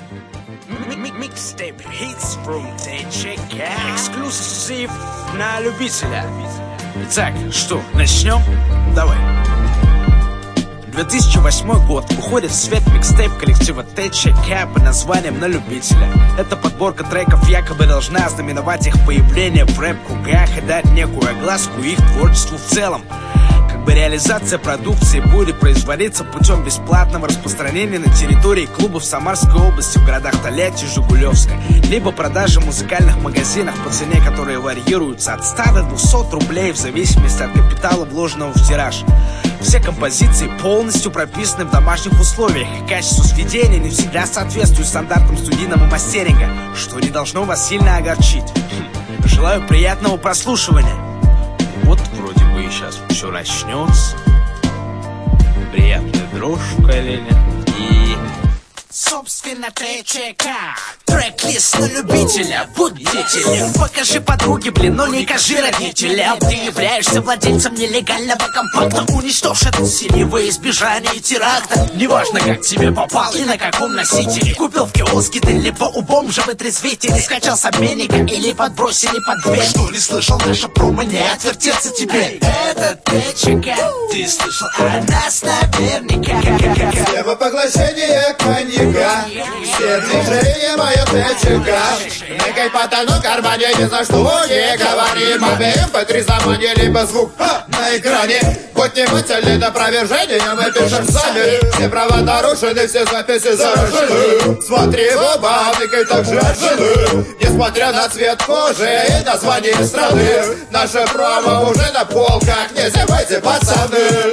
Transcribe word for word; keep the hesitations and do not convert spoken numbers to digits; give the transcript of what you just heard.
Mixtape hits from тэ че ка. Эксклюзив на любителя. Итак, что, начнем? Давай. две тысячи восьмой год. Уходит в свет микстейп коллектива тэ че ка под названием «На любителя». Эта подборка треков якобы должна ознаменовать их появление в рэп-кругах и дать некую огласку их творчеству в целом. Как бы реализация продукции будет производиться путем бесплатного распространения на территории клубов Самарской области, в городах Тольятти и Жигулевска, либо продажи в музыкальных магазинах по цене, которые варьируются от ста до двухсот рублей в зависимости от капитала, вложенного в тираж. Все композиции полностью прописаны в домашних условиях, и качество сведения не всегда соответствует стандартам студийного мастеринга, что не должно вас сильно огорчить. Желаю приятного прослушивания. Вот вроде бы и сейчас все начнется. Приятная дрожь в коленях и... Собственно, тэ че ка. Трек-лист на любителя, будь бдителен. Покажи подруге, блин, но не кажи родителям. Ты являешься владельцем нелегального компакта. Уничтожь этот силе во избежание теракта. Неважно, как тебе попал и на каком носителе. Купил в киоске ты, либо у бомжа в отрезвителе. Скачал с обменника или подбросили под дверь. Что не слышал наша промо, не отвертеться тебе. Это тэ че ка. Ты слышал о нас наверняка. Слева поглощение коньяка. Все движения мое тэ че ка. Некой потану в кармане, ни за что не говорим. Об эм пэ три замане, либо звук а, на экране. Хоть не мысль, это опровержение, мы пишем сами. Все права нарушены, все записи заражены. Смотри в оба, некой также от жены. Несмотря на цвет кожи и название страны, наше право уже на полках. Не зевайте, пацаны.